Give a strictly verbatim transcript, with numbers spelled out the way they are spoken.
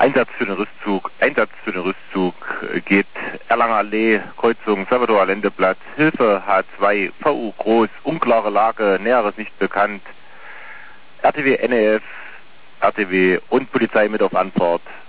Einsatz für den Rüstzug, Einsatz für den Rüstzug geht Erlanger Allee, Kreuzung Salvador Allende Platz, Hilfe H zwei, V U Groß, unklare Lage, Näheres nicht bekannt, R T W N E F, R T W und Polizei mit auf Antwort.